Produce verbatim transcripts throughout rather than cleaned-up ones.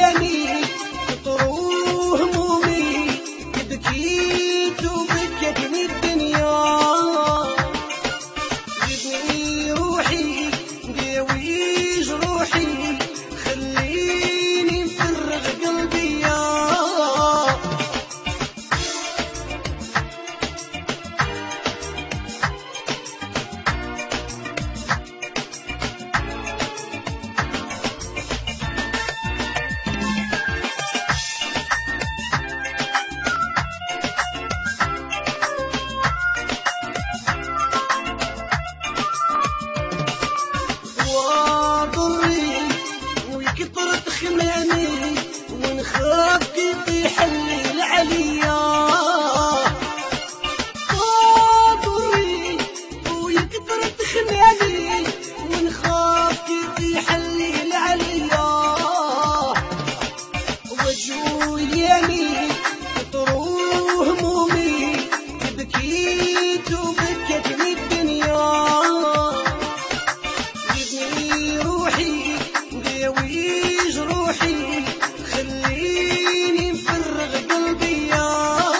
يمين تطروه همومي بكيت وبكتني الدنيا جبني روحي داوي جروحي خليني مفرغ قلبي يا ويكثرت خمامي ونخاف كيف يحلل عليا خاطري ويكثرت خمامي ونخاف كيف يحلل عليا وجهه اليمين تطروه همومي بكيت وبكتني الدنيا جبني روحي داوي جروحي خليني مفرغ قلبي يا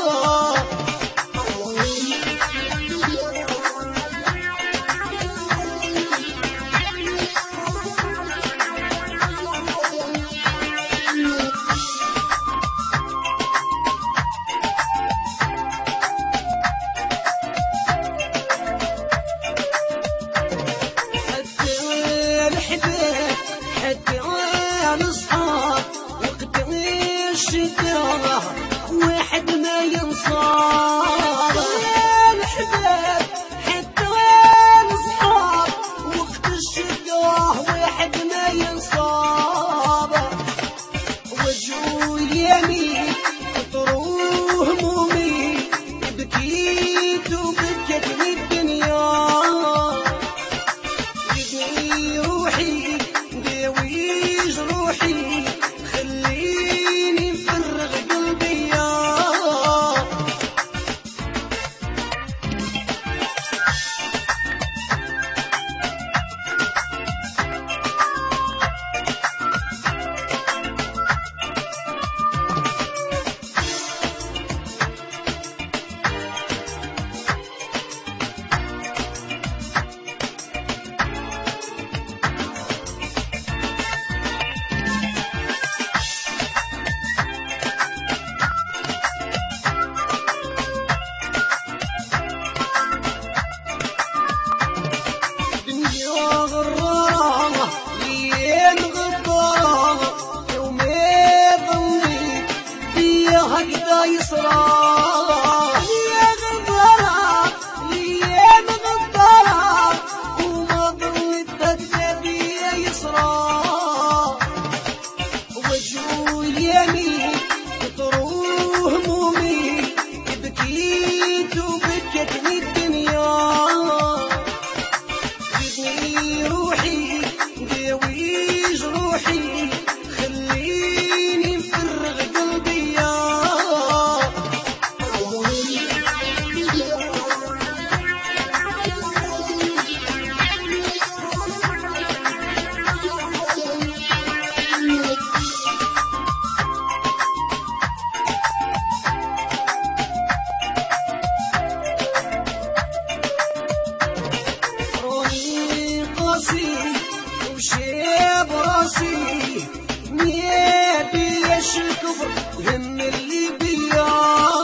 حتى الأصحاب وقت الشدة واحد ما ينصاب الحباب حتى الأصحاب وقت الشدة واحد ما ينصاب وجهه اليمين تطروه همومي بكيت وبكتني الدنيا جبني روحي داوي جروحي خليني مفرغ قلبي يا غرامة لين غدارة يومي ظنيت بيها هكذا يسرى يا غدارة لين غدارة وما ظنيت هكذا بيها يسرى وجهه اليمين تطروه همومي بكيت وبكتني الدنيا روحي داوي جروحي خليني مفرغ قلبي يا وشيب راسي نيابي الكفر هم اللي بيا